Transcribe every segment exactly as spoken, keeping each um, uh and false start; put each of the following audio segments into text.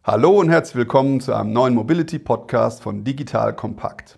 Hallo und herzlich willkommen zu einem neuen Mobility-Podcast von Digital Compact.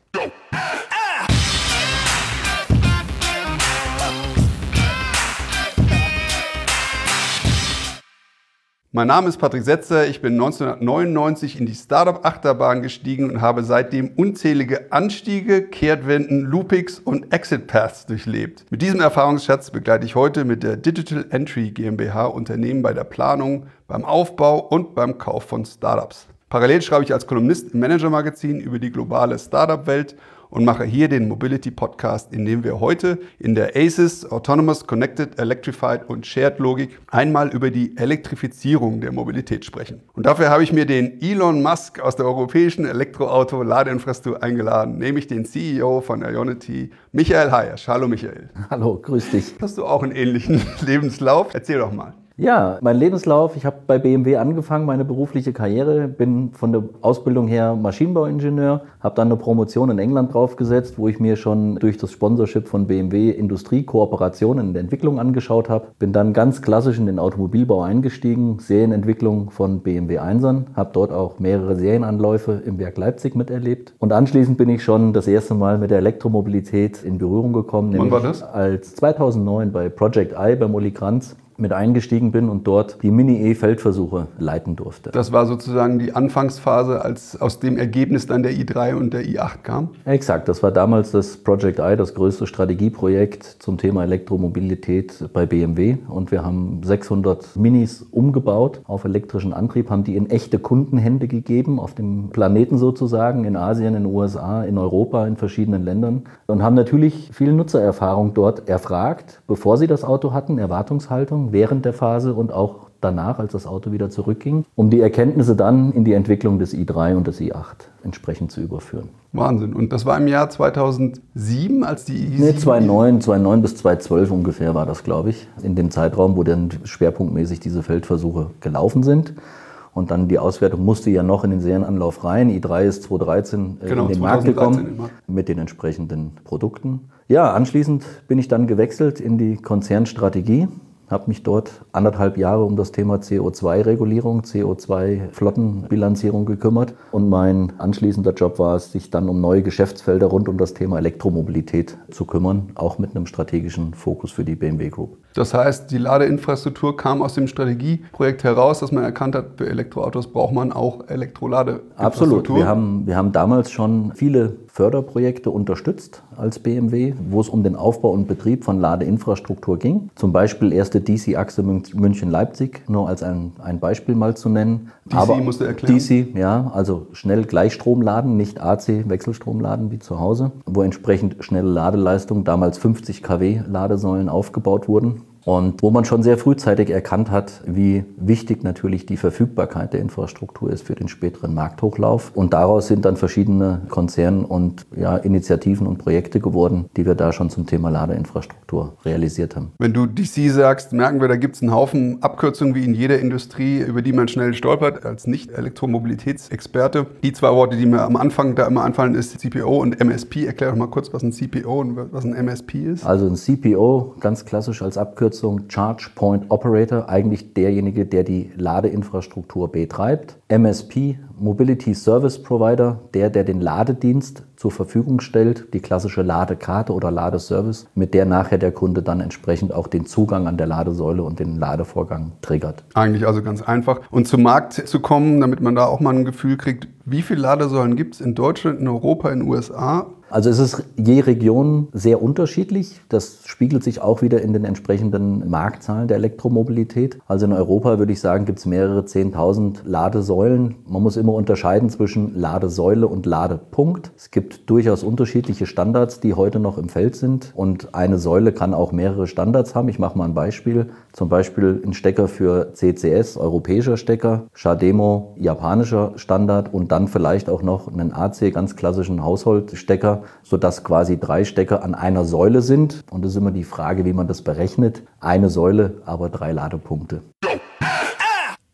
Mein Name ist Patrick Setzer, ich bin neunzehnhundertneunundneunzig in die Startup-Achterbahn gestiegen und habe seitdem unzählige Anstiege, Kehrtwenden, Loopings und Exit-Paths durchlebt. Mit diesem Erfahrungsschatz begleite ich heute mit der Digital Entry GmbH Unternehmen bei der Planung, beim Aufbau und beim Kauf von Startups. Parallel schreibe ich als Kolumnist im Manager-Magazin über die globale Startup-Welt und mache hier den Mobility-Podcast, in dem wir heute in der A C E S, Autonomous, Connected, Electrified und Shared Logik einmal über die Elektrifizierung der Mobilität sprechen. Und dafür habe ich mir den Elon Musk aus der europäischen Elektroauto-Ladeinfrastruktur eingeladen, nämlich den C E O von Ionity, Michael Hayash. Hallo Michael. Hallo, grüß dich. Hast du auch einen ähnlichen Lebenslauf? Erzähl doch mal. Ja, mein Lebenslauf, ich habe bei B M W angefangen, meine berufliche Karriere, bin von der Ausbildung her Maschinenbauingenieur, habe dann eine Promotion in England draufgesetzt, wo ich mir schon durch das Sponsorship von B M W Industriekooperationen in der Entwicklung angeschaut habe. Bin dann ganz klassisch in den Automobilbau eingestiegen, Serienentwicklung von B M W Einsern, habe dort auch mehrere Serienanläufe im Werk Leipzig miterlebt. Und anschließend bin ich schon das erste Mal mit der Elektromobilität in Berührung gekommen. Wann war das? Als zweitausendneun bei Project I bei Uli Kranz mit eingestiegen bin und dort die Mini-E-Feldversuche leiten durfte. Das war sozusagen die Anfangsphase, als aus dem Ergebnis dann der i drei und der i acht kam? Exakt, das war damals das Project I, das größte Strategieprojekt zum Thema Elektromobilität bei B M W. Und wir haben sechshundert Minis umgebaut auf elektrischen Antrieb, haben die in echte Kundenhände gegeben, auf dem Planeten sozusagen, in Asien, in den U S A, in Europa, in verschiedenen Ländern. Und haben natürlich viel Nutzererfahrung dort erfragt, bevor sie das Auto hatten, Erwartungshaltung, während der Phase und auch danach, als das Auto wieder zurückging, um die Erkenntnisse dann in die Entwicklung des i drei und des i acht entsprechend zu überführen. Wahnsinn. Und das war im Jahr zweitausendsieben, als die i sieben... Nee, zweitausendneun, zweitausendneun bis zweitausendzwölf ungefähr war das, glaube ich, in dem Zeitraum, wo dann schwerpunktmäßig diese Feldversuche gelaufen sind. Und dann die Auswertung musste ja noch in den Serienanlauf rein. i drei ist zweitausenddreizehn genau, in den Markt gekommen mit den entsprechenden Produkten. Ja, anschließend bin ich dann gewechselt in die Konzernstrategie. Habe mich dort anderthalb Jahre um das Thema C O zwei Regulierung, C O zwei Flottenbilanzierung gekümmert. Und mein anschließender Job war es, sich dann um neue Geschäftsfelder rund um das Thema Elektromobilität zu kümmern, auch mit einem strategischen Fokus für die B M W Group. Das heißt, die Ladeinfrastruktur kam aus dem Strategieprojekt heraus, dass man erkannt hat, für Elektroautos braucht man auch Elektroladeinfrastruktur. Absolut. Wir haben, wir haben damals schon viele Förderprojekte unterstützt als B M W, wo es um den Aufbau und Betrieb von Ladeinfrastruktur ging. Zum Beispiel erste D C-Achse München-Leipzig, nur als ein, ein Beispiel mal zu nennen. D C musst du erklären? D C, ja, also schnell Gleichstromladen, nicht A C Wechselstromladen wie zu Hause, wo entsprechend schnelle Ladeleistung, damals fünfzig Kilowatt Ladesäulen aufgebaut wurden. Und wo man schon sehr frühzeitig erkannt hat, wie wichtig natürlich die Verfügbarkeit der Infrastruktur ist für den späteren Markthochlauf. Und daraus sind dann verschiedene Konzerne und ja, Initiativen und Projekte geworden, die wir da schon zum Thema Ladeinfrastruktur realisiert haben. Wenn du D C sagst, merken wir, da gibt es einen Haufen Abkürzungen wie in jeder Industrie, über die man schnell stolpert als Nicht-Elektromobilitätsexperte. Die zwei Worte, die mir am Anfang da immer anfallen, ist C P O und M S P. Erklär doch mal kurz, was ein C P O und was ein M S P ist. Also ein C P O, ganz klassisch als Abkürzung, Charge Point Operator, eigentlich derjenige, der die Ladeinfrastruktur betreibt. M S P, Mobility Service Provider, der, der den Ladedienst zur Verfügung stellt, die klassische Ladekarte oder Ladeservice, mit der nachher der Kunde dann entsprechend auch den Zugang an der Ladesäule und den Ladevorgang triggert. Eigentlich also ganz einfach. Und zum Markt zu kommen, damit man da auch mal ein Gefühl kriegt, wie viele Ladesäulen gibt es in Deutschland, in Europa, in den U S A? Also es ist je Region sehr unterschiedlich. Das spiegelt sich auch wieder in den entsprechenden Marktzahlen der Elektromobilität. Also in Europa würde ich sagen, gibt es mehrere zehntausend Ladesäulen. Man muss immer unterscheiden zwischen Ladesäule und Ladepunkt. Es gibt durchaus unterschiedliche Standards, die heute noch im Feld sind. Und eine Säule kann auch mehrere Standards haben. Ich mache mal ein Beispiel. Zum Beispiel ein Stecker für C C S, europäischer Stecker, Chademo, japanischer Standard und dann vielleicht auch noch einen A C, ganz klassischen Haushaltsstecker, sodass quasi drei Stecker an einer Säule sind. Und das ist immer die Frage, wie man das berechnet. Eine Säule, aber drei Ladepunkte.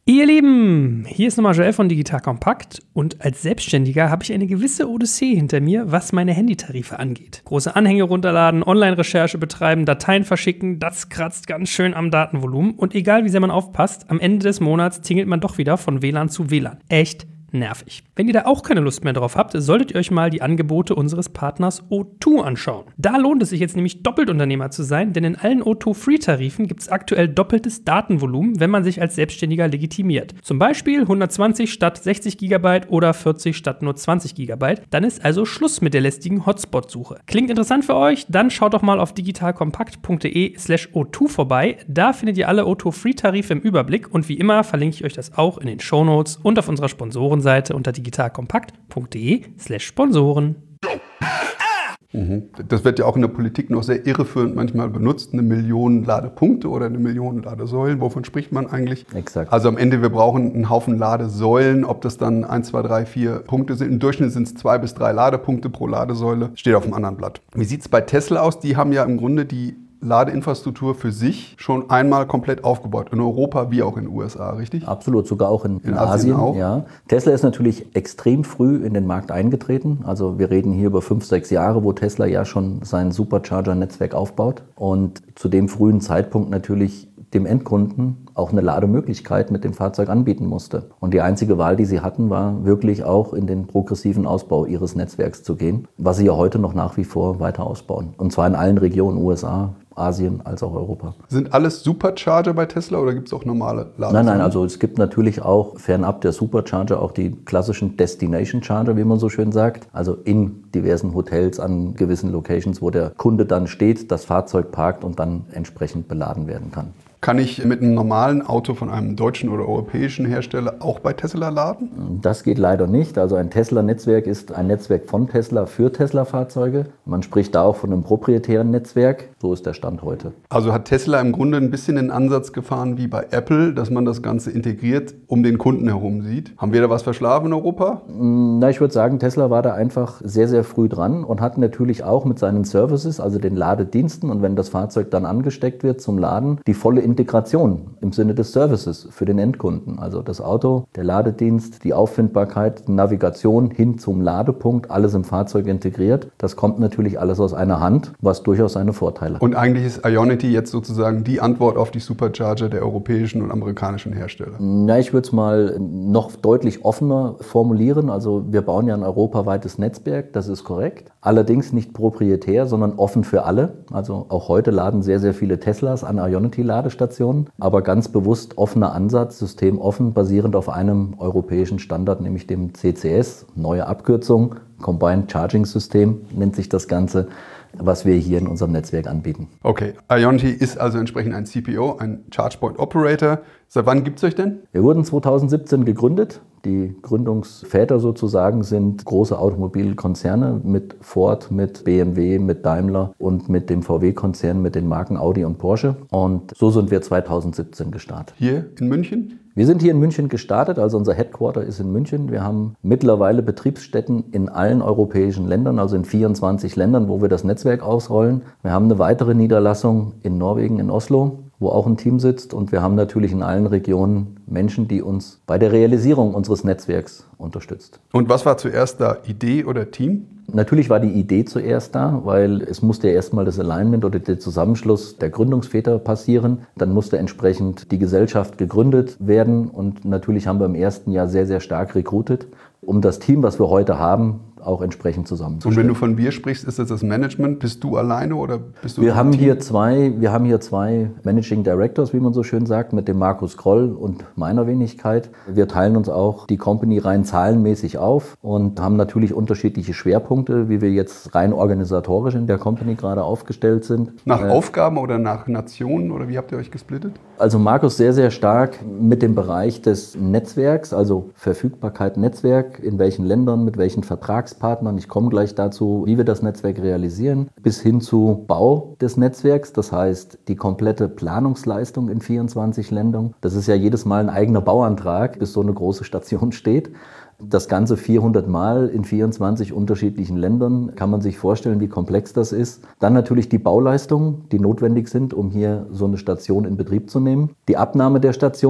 Ihr Lieben, hier ist nochmal Joel von Digital Compact und als Selbstständiger habe ich eine gewisse Odyssee hinter mir, was meine Handytarife angeht. Große Anhänge runterladen, Online-Recherche betreiben, Dateien verschicken, das kratzt ganz schön am Datenvolumen und egal wie sehr man aufpasst, am Ende des Monats tingelt man doch wieder von W L A N zu W L A N. Echt nervig. Wenn ihr da auch keine Lust mehr drauf habt, solltet ihr euch mal die Angebote unseres Partners O zwei anschauen. Da lohnt es sich jetzt nämlich doppelt Unternehmer zu sein, denn in allen O zwei Free-Tarifen gibt es aktuell doppeltes Datenvolumen, wenn man sich als Selbstständiger legitimiert. Zum Beispiel hundertzwanzig statt sechzig Gigabyte oder vierzig statt nur zwanzig Gigabyte. Dann ist also Schluss mit der lästigen Hotspot-Suche. Klingt interessant für euch? Dann schaut doch mal auf digitalkompakt.de slash O2 vorbei. Da findet ihr alle O zwei Free-Tarife im Überblick und wie immer verlinke ich euch das auch in den Shownotes und auf unserer Sponsoren Seite unter digitalkompakt.de slash Sponsoren. Mhm. Das wird ja auch in der Politik noch sehr irreführend manchmal benutzt. Eine Million Ladepunkte oder eine Million Ladesäulen. Wovon spricht man eigentlich? Exakt. Also am Ende, wir brauchen einen Haufen Ladesäulen. Ob das dann eins, zwei, drei, vier Punkte sind. Im Durchschnitt sind es zwei bis drei Ladepunkte pro Ladesäule. Steht auf dem anderen Blatt. Wie sieht es bei Tesla aus? Die haben ja im Grunde die Ladeinfrastruktur für sich schon einmal komplett aufgebaut. In Europa wie auch in den U S A, richtig? Absolut, sogar auch in, in, in Asien. Asien auch? Ja. Tesla ist natürlich extrem früh in den Markt eingetreten. Also wir reden hier über fünf, sechs Jahre, wo Tesla ja schon sein Supercharger-Netzwerk aufbaut. Und zu dem frühen Zeitpunkt natürlich dem Endkunden auch eine Lademöglichkeit mit dem Fahrzeug anbieten musste. Und die einzige Wahl, die sie hatten, war wirklich auch in den progressiven Ausbau ihres Netzwerks zu gehen, was sie ja heute noch nach wie vor weiter ausbauen. Und zwar in allen Regionen, U S A, Asien als auch Europa. Sind alles Supercharger bei Tesla oder gibt es auch normale Ladesäulen? Nein, nein, also es gibt natürlich auch fernab der Supercharger auch die klassischen Destination Charger, wie man so schön sagt. Also in diversen Hotels an gewissen Locations, wo der Kunde dann steht, das Fahrzeug parkt und dann entsprechend beladen werden kann. Kann ich mit einem normalen Auto von einem deutschen oder europäischen Hersteller auch bei Tesla laden? Das geht leider nicht. Also ein Tesla-Netzwerk ist ein Netzwerk von Tesla für Tesla-Fahrzeuge. Man spricht da auch von einem proprietären Netzwerk. So ist der Stand heute. Also hat Tesla im Grunde ein bisschen den Ansatz gefahren wie bei Apple, dass man das Ganze integriert um den Kunden herum sieht. Haben wir da was verschlafen in Europa? Na, ich würde sagen, Tesla war da einfach sehr, sehr früh dran und hat natürlich auch mit seinen Services, also den Ladediensten und wenn das Fahrzeug dann angesteckt wird zum Laden, die volle Integration im Sinne des Services für den Endkunden. Also das Auto, der Ladedienst, die Auffindbarkeit, die Navigation hin zum Ladepunkt, alles im Fahrzeug integriert. Das kommt natürlich alles aus einer Hand, was durchaus seine Vorteile hat. Und eigentlich ist Ionity jetzt sozusagen die Antwort auf die Supercharger der europäischen und amerikanischen Hersteller? Na, ich würde es mal noch deutlich offener formulieren. Also wir bauen ja ein europaweites Netzwerk, das ist korrekt. Allerdings nicht proprietär, sondern offen für alle. Also auch heute laden sehr, sehr viele Teslas an Ionity-Ladestationen, aber ganz bewusst offener Ansatz, System offen, basierend auf einem europäischen Standard, nämlich dem C C S, neue Abkürzung, Combined Charging System nennt sich das Ganze, was wir hier in unserem Netzwerk anbieten. Okay, Ionity ist also entsprechend ein C P O, ein Charge Point Operator. Seit wann gibt es euch denn? Wir wurden zweitausendsiebzehn gegründet. Die Gründungsväter sozusagen sind große Automobilkonzerne mit Ford, mit B M W, mit Daimler und mit dem V W-Konzern mit den Marken Audi und Porsche. Und so sind wir zweitausendsiebzehn gestartet. Hier in München? Wir sind hier in München gestartet, also unser Headquarter ist in München. Wir haben mittlerweile Betriebsstätten in allen europäischen Ländern, also in vierundzwanzig Ländern, wo wir das Netzwerk ausrollen. Wir haben eine weitere Niederlassung in Norwegen, in Oslo, wo auch ein Team sitzt. Und wir haben natürlich in allen Regionen Menschen, die uns bei der Realisierung unseres Netzwerks unterstützt. Und was war zuerst da, Idee oder Team? Natürlich war die Idee zuerst da, weil es musste ja erstmal das Alignment oder der Zusammenschluss der Gründungsväter passieren. Dann musste entsprechend die Gesellschaft gegründet werden und natürlich haben wir im ersten Jahr sehr, sehr stark recruited, um das Team, was wir heute haben, auch entsprechend zusammenzustellen. Und wenn du von wir sprichst, ist das das Management? Bist du alleine oder bist du? Wir haben hier zwei, wir haben hier zwei Managing Directors, wie man so schön sagt, mit dem Markus Kroll und meiner Wenigkeit. Wir teilen uns auch die Company rein zahlenmäßig auf und haben natürlich unterschiedliche Schwerpunkte, wie wir jetzt rein organisatorisch in der Company gerade aufgestellt sind. Nach äh, Aufgaben oder nach Nationen oder wie habt ihr euch gesplittet? Also Markus sehr, sehr stark mit dem Bereich des Netzwerks, also Verfügbarkeit Netzwerk, in welchen Ländern, mit welchen Vertragspartnern. Ich komme gleich dazu, wie wir das Netzwerk realisieren, bis hin zu Bau des Netzwerks. Das heißt, die komplette Planungsleistung in vierundzwanzig Ländern. Das ist ja jedes Mal ein eigener Bauantrag, bis so eine große Station steht. Das Ganze vierhundert Mal in vierundzwanzig unterschiedlichen Ländern. Kann man sich vorstellen, wie komplex das ist. Dann natürlich die Bauleistungen, die notwendig sind, um hier so eine Station in Betrieb zu nehmen. Die Abnahme der Station,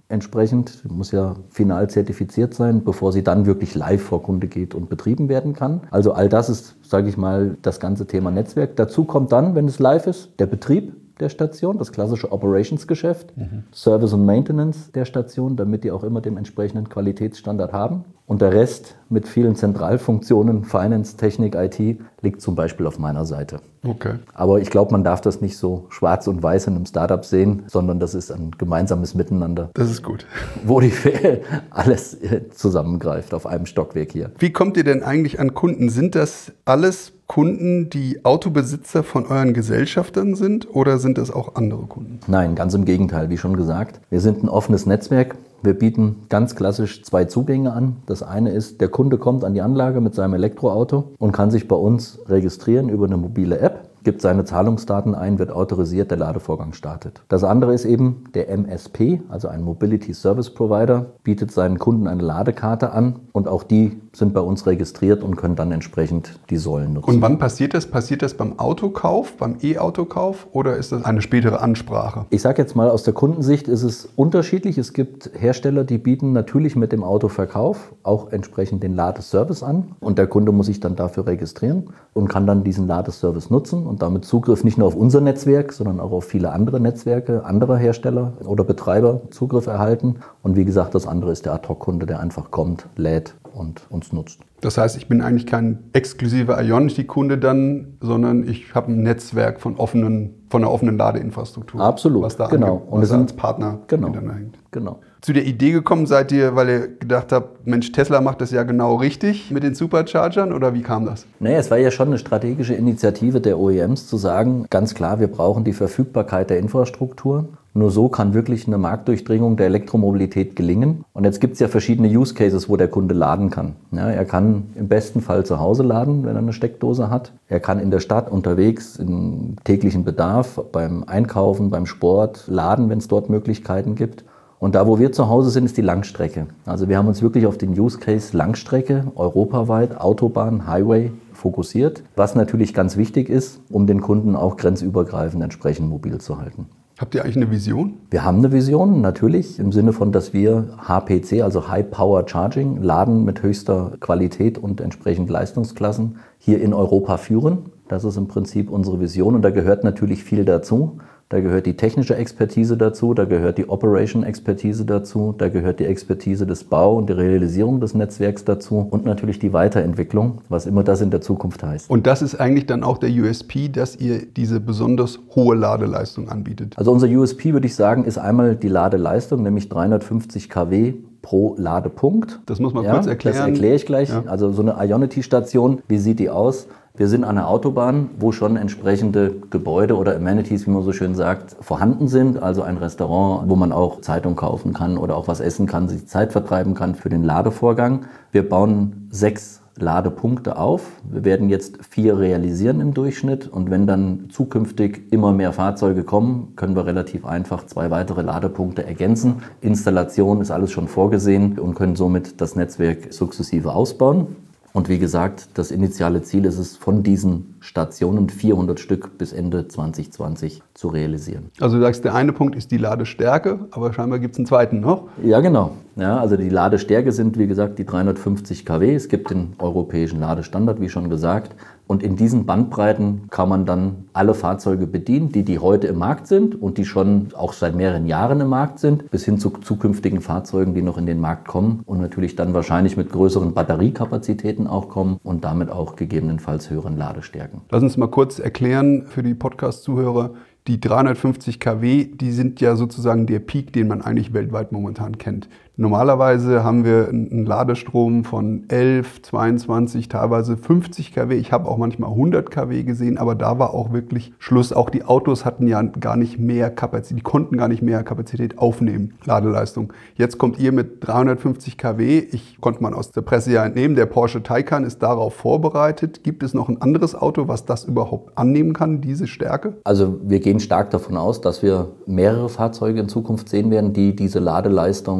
entsprechend, muss ja final zertifiziert sein, bevor sie dann wirklich live vor Kunde geht und betrieben werden kann. Also all das ist, sage ich mal, das ganze Thema Netzwerk. Dazu kommt dann, wenn es live ist, der Betrieb der Station, das klassische Operations-Geschäft, mhm. Service und Maintenance der Station, damit die auch immer den entsprechenden Qualitätsstandard haben. Und der Rest mit vielen Zentralfunktionen, Finance, Technik, I T, liegt zum Beispiel auf meiner Seite. Okay. Aber ich glaube, man darf das nicht so schwarz und weiß in einem Startup sehen, sondern das ist ein gemeinsames Miteinander. Das ist gut. Wo die alles zusammengreift auf einem Stockwerk hier. Wie kommt ihr denn eigentlich an Kunden? Sind das alles Kunden, die Autobesitzer von euren Gesellschaftern sind oder sind das auch andere Kunden? Nein, ganz im Gegenteil, wie schon gesagt. Wir sind ein offenes Netzwerk. Wir bieten ganz klassisch zwei Zugänge an. Das eine ist, der Kunde kommt an die Anlage mit seinem Elektroauto und kann sich bei uns registrieren über eine mobile App, gibt seine Zahlungsdaten ein, wird autorisiert, der Ladevorgang startet. Das andere ist eben der M S P, also ein Mobility Service Provider, bietet seinen Kunden eine Ladekarte an und auch die sind bei uns registriert und können dann entsprechend die Säulen nutzen. Und wann passiert das? Passiert das beim Autokauf, beim E-Autokauf oder ist das eine spätere Ansprache? Ich sage jetzt mal, aus der Kundensicht ist es unterschiedlich. Es gibt Hersteller, die bieten natürlich mit dem Autoverkauf auch entsprechend den Ladeservice an und der Kunde muss sich dann dafür registrieren und kann dann diesen Ladeservice nutzen und damit Zugriff nicht nur auf unser Netzwerk, sondern auch auf viele andere Netzwerke, anderer Hersteller oder Betreiber Zugriff erhalten. Und wie gesagt, das andere ist der Ad-Hoc-Kunde, der einfach kommt, lädt und uns nutzt. Das heißt, ich bin eigentlich kein exklusiver Ionity-Kunde dann, sondern ich habe ein Netzwerk von offenen, von einer offenen Ladeinfrastruktur. Absolut, was da genau. angeht, was und es sind als Partner genau, miteinander hängt. Genau. Zu der Idee gekommen seid ihr, weil ihr gedacht habt, Mensch, Tesla macht das ja genau richtig mit den Superchargern oder wie kam das? Naja, es war ja schon eine strategische Initiative der O E Ms zu sagen, ganz klar, wir brauchen die Verfügbarkeit der Infrastruktur. Nur so kann wirklich eine Marktdurchdringung der Elektromobilität gelingen. Und jetzt gibt es ja verschiedene Use Cases, wo der Kunde laden kann. Ja, er kann im besten Fall zu Hause laden, wenn er eine Steckdose hat. Er kann in der Stadt unterwegs im täglichen Bedarf, beim Einkaufen, beim Sport laden, wenn es dort Möglichkeiten gibt. Und da, wo wir zu Hause sind, ist die Langstrecke. Also wir haben uns wirklich auf den Use Case Langstrecke, europaweit, Autobahn, Highway fokussiert. Was natürlich ganz wichtig ist, um den Kunden auch grenzübergreifend entsprechend mobil zu halten. Habt ihr eigentlich eine Vision? Wir haben eine Vision, natürlich, im Sinne von, dass wir H P C, also High Power Charging, Laden mit höchster Qualität und entsprechend Leistungsklassen hier in Europa führen. Das ist im Prinzip unsere Vision und da gehört natürlich viel dazu. Da gehört die technische Expertise dazu, da gehört die Operation-Expertise dazu, da gehört die Expertise des Bau und der Realisierung des Netzwerks dazu und natürlich die Weiterentwicklung, was immer das in der Zukunft heißt. Und das ist eigentlich dann auch der U S P, dass ihr diese besonders hohe Ladeleistung anbietet? Also unser U S P, würde ich sagen, ist einmal die Ladeleistung, nämlich dreihundertfünfzig Kilowatt pro Ladepunkt. Das muss man ja, kurz erklären. Das erkläre ich gleich. Ja. Also so eine Ionity-Station, wie sieht die aus? Wir sind an einer Autobahn, wo schon entsprechende Gebäude oder Amenities, wie man so schön sagt, vorhanden sind. Also ein Restaurant, wo man auch Zeitung kaufen kann oder auch was essen kann, sich Zeit vertreiben kann für den Ladevorgang. Wir bauen sechs Ladepunkte auf. Wir werden jetzt vier realisieren im Durchschnitt. Und wenn dann zukünftig immer mehr Fahrzeuge kommen, können wir relativ einfach zwei weitere Ladepunkte ergänzen. Installation ist alles schon vorgesehen und können somit das Netzwerk sukzessive ausbauen. Und wie gesagt, das initiale Ziel ist es, von diesen Stationen vierhundert Stück bis Ende zwanzig zwanzig zu realisieren. Also du sagst, der eine Punkt ist die Ladestärke, aber scheinbar gibt es einen zweiten noch. Ja, genau. Ja, also die Ladestärke sind, wie gesagt, die dreihundertfünfzig Kilowatt. Es gibt den europäischen Ladestandard, wie schon gesagt. Und in diesen Bandbreiten kann man dann alle Fahrzeuge bedienen, die, die heute im Markt sind und die schon auch seit mehreren Jahren im Markt sind, bis hin zu zukünftigen Fahrzeugen, die noch in den Markt kommen und natürlich dann wahrscheinlich mit größeren Batteriekapazitäten auch kommen und damit auch gegebenenfalls höheren Ladestärken. Lass uns mal kurz erklären für die Podcast-Zuhörer. Die dreihundertfünfzig Kilowatt, die sind ja sozusagen der Peak, den man eigentlich weltweit momentan kennt. Normalerweise haben wir einen Ladestrom von elf, zweiundzwanzig, teilweise fünfzig Kilowatt. Ich habe auch manchmal hundert Kilowatt gesehen, aber da war auch wirklich Schluss. Auch die Autos hatten ja gar nicht mehr Kapazität, die konnten gar nicht mehr Kapazität aufnehmen, Ladeleistung. Jetzt kommt ihr mit dreihundertfünfzig Kilowatt. Ich konnte man aus der Presse ja entnehmen, der Porsche Taycan ist darauf vorbereitet. Gibt es noch ein anderes Auto, was das überhaupt annehmen kann, diese Stärke? Also wir gehen stark davon aus, dass wir mehrere Fahrzeuge in Zukunft sehen werden, die diese Ladeleistung benötigen.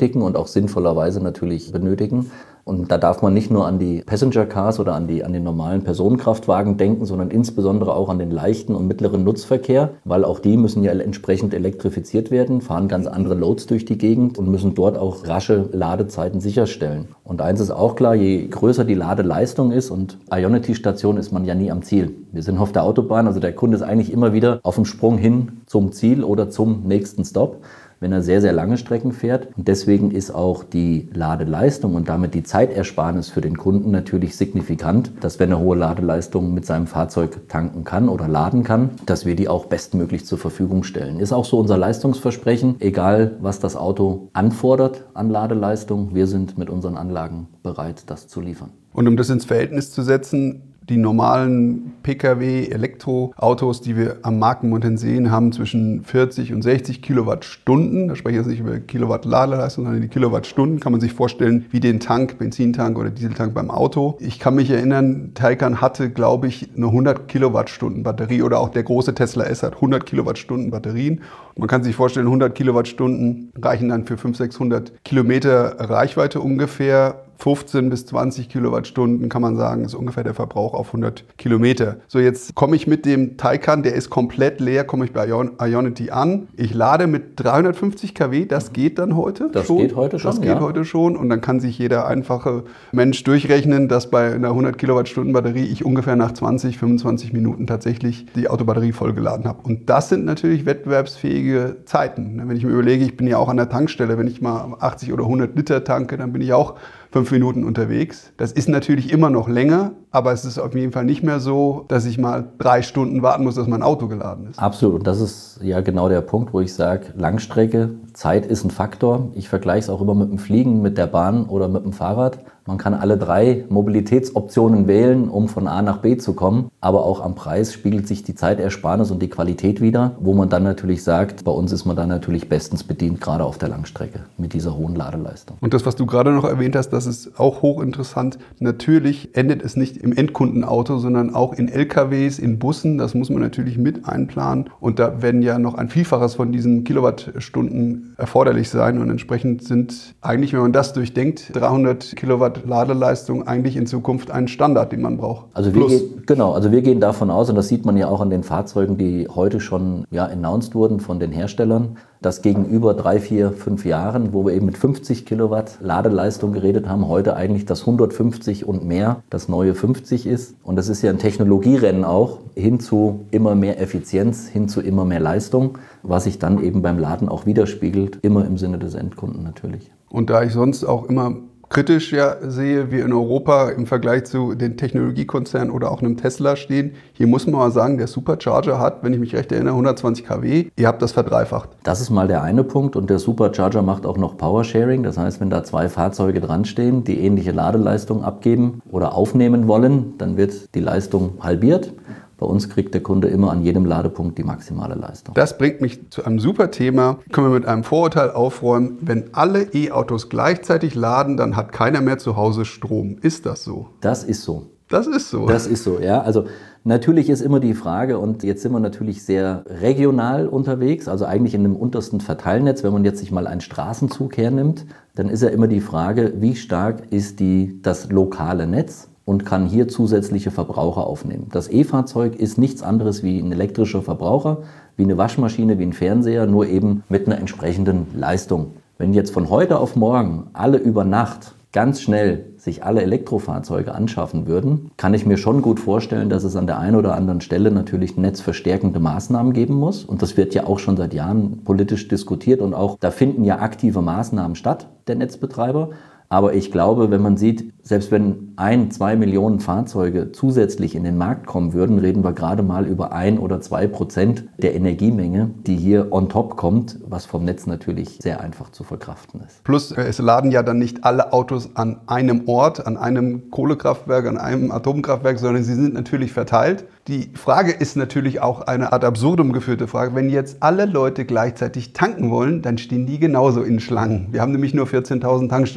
benötigen und auch sinnvollerweise natürlich benötigen. Und da darf man nicht nur an die Passenger Cars oder an die, an den normalen Personenkraftwagen denken, sondern insbesondere auch an den leichten und mittleren Nutzverkehr, weil auch die müssen ja entsprechend elektrifiziert werden, fahren ganz andere Loads durch die Gegend und müssen dort auch rasche Ladezeiten sicherstellen. Und eins ist auch klar, je größer die Ladeleistung ist, und Ionity-Station ist man ja nie am Ziel. Wir sind auf der Autobahn, also der Kunde ist eigentlich immer wieder auf dem Sprung hin zum Ziel oder zum nächsten Stop, wenn er sehr, sehr lange Strecken fährt. Und deswegen ist auch die Ladeleistung und damit die Zeitersparnis für den Kunden natürlich signifikant, dass wenn er hohe Ladeleistung mit seinem Fahrzeug tanken kann oder laden kann, dass wir die auch bestmöglich zur Verfügung stellen. Ist auch so unser Leistungsversprechen, egal was das Auto anfordert an Ladeleistung, wir sind mit unseren Anlagen bereit, das zu liefern. Und um das ins Verhältnis zu setzen, die normalen Pkw, Elektroautos, die wir am Markt momentan sehen, haben zwischen vierzig und sechzig Kilowattstunden. Da spreche ich jetzt nicht über Kilowatt Ladeleistung, sondern die Kilowattstunden. Kann man sich vorstellen wie den Tank, Benzintank oder Dieseltank beim Auto. Ich kann mich erinnern, Taycan hatte, glaube ich, eine hundert Kilowattstunden Batterie oder auch der große Tesla S hat hundert Kilowattstunden Batterien. Und man kann sich vorstellen, hundert Kilowattstunden reichen dann für fünfhundert, sechshundert Kilometer Reichweite ungefähr. fünfzehn bis zwanzig Kilowattstunden kann man sagen, ist ungefähr der Verbrauch auf hundert Kilometer. So, jetzt komme ich mit dem Taycan, der ist komplett leer, komme ich bei Ion- Ionity an. Ich lade mit dreihundertfünfzig Kilowatt, das geht dann heute Das schon. geht heute schon, Das geht ja. heute schon und dann kann sich jeder einfache Mensch durchrechnen, dass bei einer hundert Kilowattstunden Batterie ich ungefähr nach zwanzig, fünfundzwanzig Minuten tatsächlich die Autobatterie vollgeladen habe. Und das sind natürlich wettbewerbsfähige Zeiten. Wenn ich mir überlege, ich bin ja auch an der Tankstelle, wenn ich mal achtzig oder hundert Liter tanke, dann bin ich auch fünf Minuten unterwegs. Das ist natürlich immer noch länger, aber es ist auf jeden Fall nicht mehr so, dass ich mal drei Stunden warten muss, dass mein Auto geladen ist. Absolut. Und das ist ja genau der Punkt, wo ich sage, Langstrecke, Zeit ist ein Faktor. Ich vergleiche es auch immer mit dem Fliegen, mit der Bahn oder mit dem Fahrrad. Man kann alle drei Mobilitätsoptionen wählen, um von A nach B zu kommen. Aber auch am Preis spiegelt sich die Zeitersparnis und die Qualität wider, wo man dann natürlich sagt, bei uns ist man dann natürlich bestens bedient, gerade auf der Langstrecke mit dieser hohen Ladeleistung. Und das, was du gerade noch erwähnt hast, das ist auch hochinteressant. Natürlich endet es nicht im Endkundenauto, sondern auch in L K Ws, in Bussen. Das muss man natürlich mit einplanen. Und da werden ja noch ein Vielfaches von diesen Kilowattstunden erforderlich sein. Und entsprechend sind eigentlich, wenn man das durchdenkt, dreihundert Kilowatt Ladeleistung eigentlich in Zukunft ein Standard, den man braucht. Also wir, gehen, genau, also wir gehen davon aus, und das sieht man ja auch an den Fahrzeugen, die heute schon ja, announced wurden von den Herstellern, dass gegenüber drei, vier, fünf Jahren, wo wir eben mit fünfzig Kilowatt Ladeleistung geredet haben, heute eigentlich das hundertfünfzig und mehr das neue fünfzig ist. Und das ist ja ein Technologierennen auch, hin zu immer mehr Effizienz, hin zu immer mehr Leistung, was sich dann eben beim Laden auch widerspiegelt, immer im Sinne des Endkunden natürlich. Und da ich sonst auch immer kritisch ja sehe, wir in Europa im Vergleich zu den Technologiekonzernen oder auch einem Tesla stehen. Hier muss man mal sagen, der Supercharger hat, wenn ich mich recht erinnere, hundertzwanzig Kilowatt. Ihr habt das verdreifacht. Das ist mal der eine Punkt und der Supercharger macht auch noch Powersharing. Das heißt, wenn da zwei Fahrzeuge dran stehen, die ähnliche Ladeleistung abgeben oder aufnehmen wollen, dann wird die Leistung halbiert. Bei uns kriegt der Kunde immer an jedem Ladepunkt die maximale Leistung. Das bringt mich zu einem super Thema. Können wir mit einem Vorurteil aufräumen. Wenn alle E-Autos gleichzeitig laden, dann hat keiner mehr zu Hause Strom. Ist das so? Das ist so. Das ist so. Das ist so, ja. Also natürlich ist immer die Frage, und jetzt sind wir natürlich sehr regional unterwegs, also eigentlich in dem untersten Verteilnetz. Wenn man jetzt sich mal einen Straßenzug hernimmt, dann ist ja immer die Frage, wie stark ist die, das lokale Netz und kann hier zusätzliche Verbraucher aufnehmen. Das E-Fahrzeug ist nichts anderes wie ein elektrischer Verbraucher, wie eine Waschmaschine, wie ein Fernseher, nur eben mit einer entsprechenden Leistung. Wenn jetzt von heute auf morgen alle über Nacht ganz schnell sich alle Elektrofahrzeuge anschaffen würden, kann ich mir schon gut vorstellen, dass es an der einen oder anderen Stelle natürlich netzverstärkende Maßnahmen geben muss. Und das wird ja auch schon seit Jahren politisch diskutiert und auch da finden ja aktive Maßnahmen statt, der Netzbetreiber. Aber ich glaube, wenn man sieht, selbst wenn ein, zwei Millionen Fahrzeuge zusätzlich in den Markt kommen würden, reden wir gerade mal über ein oder zwei Prozent der Energiemenge, die hier on top kommt, was vom Netz natürlich sehr einfach zu verkraften ist. Plus, es laden ja dann nicht alle Autos an einem Ort, an einem Kohlekraftwerk, an einem Atomkraftwerk, sondern sie sind natürlich verteilt. Die Frage ist natürlich auch eine ad absurdum geführte Frage. Wenn jetzt alle Leute gleichzeitig tanken wollen, dann stehen die genauso in Schlangen. Wir haben nämlich nur vierzehntausend Tankstellen in Deutschland.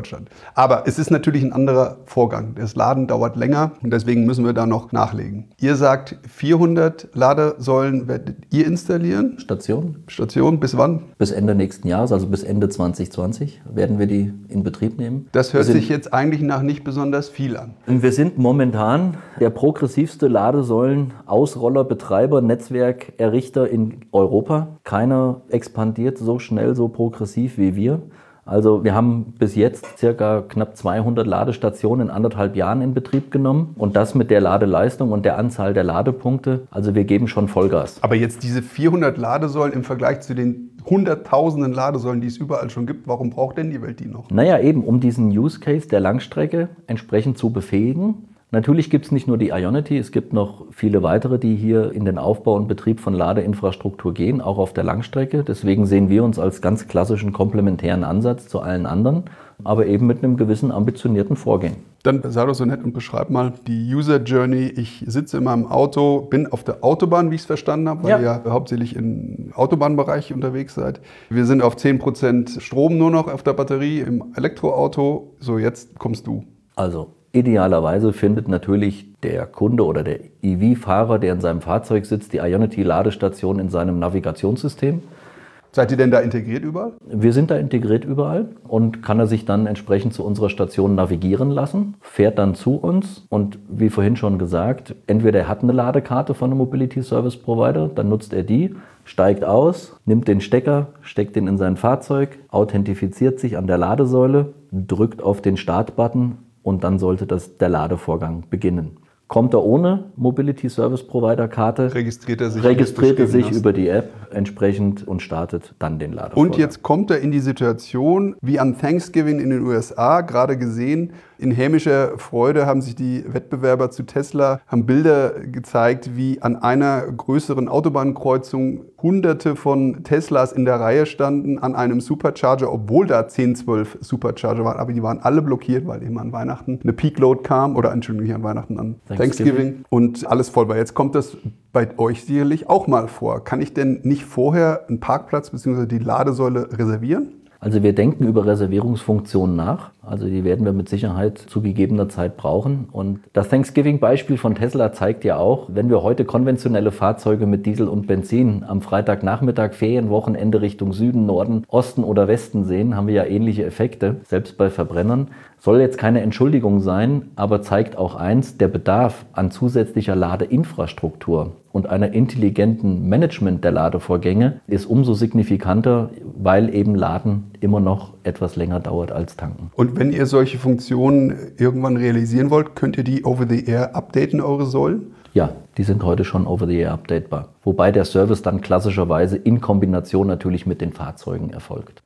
Deutschland. Aber es ist natürlich ein anderer Vorgang. Das Laden dauert länger und deswegen müssen wir da noch nachlegen. Ihr sagt, vierhundert Ladesäulen werdet ihr installieren? Station. Station, bis wann? Bis Ende nächsten Jahres, also bis Ende zwanzig zwanzig, werden wir die in Betrieb nehmen. Das hört wir sind, sich jetzt eigentlich nach nicht besonders viel an. Wir sind momentan der progressivste Ladesäulen-Ausroller, Betreiber, Netzwerkerrichter in Europa. Keiner expandiert so schnell, so progressiv wie wir. Also wir haben bis jetzt circa knapp zweihundert Ladestationen in anderthalb Jahren in Betrieb genommen und das mit der Ladeleistung und der Anzahl der Ladepunkte. Also wir geben schon Vollgas. Aber jetzt diese vierhundert Ladesäulen im Vergleich zu den hunderttausenden Ladesäulen, die es überall schon gibt, warum braucht denn die Welt die noch? Naja, eben um diesen Use Case der Langstrecke entsprechend zu befähigen. Natürlich gibt es nicht nur die Ionity, es gibt noch viele weitere, die hier in den Aufbau und Betrieb von Ladeinfrastruktur gehen, auch auf der Langstrecke. Deswegen sehen wir uns als ganz klassischen komplementären Ansatz zu allen anderen, aber eben mit einem gewissen ambitionierten Vorgehen. Dann sei doch so nett und beschreib mal die User Journey. Ich sitze in meinem Auto, bin auf der Autobahn, wie ich es verstanden habe, weil ja. ihr ja hauptsächlich im Autobahnbereich unterwegs seid. Wir sind auf zehn Prozent Strom nur noch auf der Batterie im Elektroauto. So, jetzt kommst du. Also idealerweise findet natürlich der Kunde oder der E V-Fahrer, der in seinem Fahrzeug sitzt, die Ionity-Ladestation in seinem Navigationssystem. Seid ihr denn da integriert überall? Wir sind da integriert überall und kann er sich dann entsprechend zu unserer Station navigieren lassen, fährt dann zu uns und wie vorhin schon gesagt, entweder er hat eine Ladekarte von einem Mobility Service Provider, dann nutzt er die, steigt aus, nimmt den Stecker, steckt den in sein Fahrzeug, authentifiziert sich an der Ladesäule, drückt auf den Start-Button und dann sollte das, der Ladevorgang beginnen. Kommt er ohne Mobility Service Provider Karte, registriert er sich, registriert er sich über die App entsprechend und startet dann den Ladevorgang. Und jetzt kommt er in die Situation, wie an Thanksgiving in den U S A, gerade gesehen, in hämischer Freude haben sich die Wettbewerber zu Tesla, haben Bilder gezeigt, wie an einer größeren Autobahnkreuzung Hunderte von Teslas in der Reihe standen an einem Supercharger, obwohl da zehn, zwölf Supercharger waren, aber die waren alle blockiert, weil eben an Weihnachten eine Peak Load kam, oder Entschuldigung, nicht an Weihnachten, an Thanksgiving, Thanksgiving und alles voll war. Jetzt kommt das bei euch sicherlich auch mal vor. Kann ich denn nicht vorher einen Parkplatz bzw. die Ladesäule reservieren? Also wir denken über Reservierungsfunktionen nach. Also die werden wir mit Sicherheit zu gegebener Zeit brauchen. Und das Thanksgiving-Beispiel von Tesla zeigt ja auch, wenn wir heute konventionelle Fahrzeuge mit Diesel und Benzin am Freitagnachmittag, Ferienwochenende Richtung Süden, Norden, Osten oder Westen sehen, haben wir ja ähnliche Effekte, selbst bei Verbrennern. Soll jetzt keine Entschuldigung sein, aber zeigt auch eins, der Bedarf an zusätzlicher Ladeinfrastruktur und einer intelligenten Management der Ladevorgänge ist umso signifikanter, weil eben Laden immer noch etwas länger dauert als tanken. Und wenn ihr solche Funktionen irgendwann realisieren wollt, könnt ihr die over-the-air updaten, eure Säulen? Ja, die sind heute schon over-the-air updatebar. Wobei der Service dann klassischerweise in Kombination natürlich mit den Fahrzeugen erfolgt.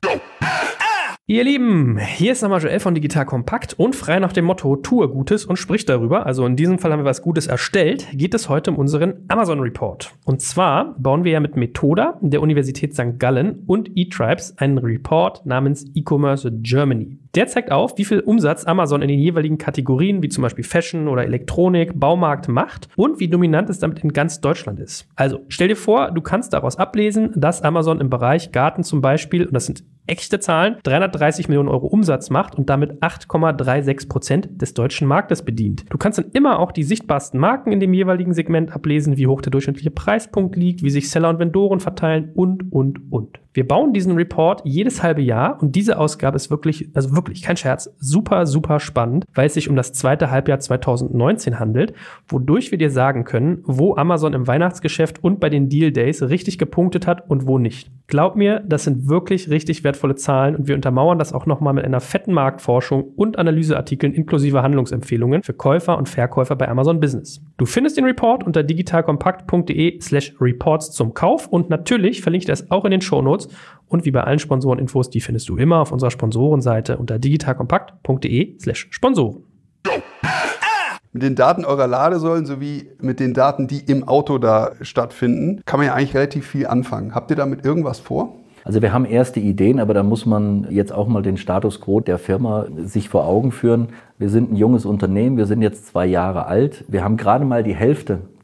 Ihr Lieben, hier ist nochmal Joel von Digital Kompakt und frei nach dem Motto, tue Gutes und sprich darüber. Also in diesem Fall haben wir was Gutes erstellt. Geht es heute um unseren Amazon Report. Und zwar bauen wir ja mit Methoda, der Universität Sankt Gallen und eTribes einen Report namens E-Commerce Germany. Der zeigt auf, wie viel Umsatz Amazon in den jeweiligen Kategorien, wie zum Beispiel Fashion oder Elektronik, Baumarkt macht und wie dominant es damit in ganz Deutschland ist. Also stell dir vor, du kannst daraus ablesen, dass Amazon im Bereich Garten zum Beispiel, und das sind echte Zahlen, dreihundertdreißig Millionen Euro Umsatz macht und damit acht Komma sechsunddreißig Prozent des deutschen Marktes bedient. Du kannst dann immer auch die sichtbarsten Marken in dem jeweiligen Segment ablesen, wie hoch der durchschnittliche Preispunkt liegt, wie sich Seller und Vendoren verteilen und, und, und. Wir bauen diesen Report jedes halbe Jahr und diese Ausgabe ist wirklich, also wirklich, kein Scherz, super, super spannend, weil es sich um das zweite Halbjahr zweitausendneunzehn handelt, wodurch wir dir sagen können, wo Amazon im Weihnachtsgeschäft und bei den Deal Days richtig gepunktet hat und wo nicht. Glaub mir, das sind wirklich richtig wertvolle Zahlen und wir untermauern das auch nochmal mit einer fetten Marktforschung und Analyseartikeln inklusive Handlungsempfehlungen für Käufer und Verkäufer bei Amazon Business. Du findest den Report unter digitalkompakt.de slash reports zum Kauf und natürlich verlinke ich das auch in den Shownotes und wie bei allen Sponsoreninfos, die findest du immer auf unserer Sponsorenseite unter digitalkompakt.de slash Sponsoren. Mit den Daten eurer Ladesäulen sowie mit den Daten, die im Auto da stattfinden, kann man ja eigentlich relativ viel anfangen. Habt ihr damit irgendwas vor? Also wir haben erste Ideen, aber da muss man jetzt auch mal den Status quo der Firma sich vor Augen führen. Wir sind ein junges Unternehmen, wir sind jetzt zwei Jahre alt. Wir haben gerade mal die Hälfte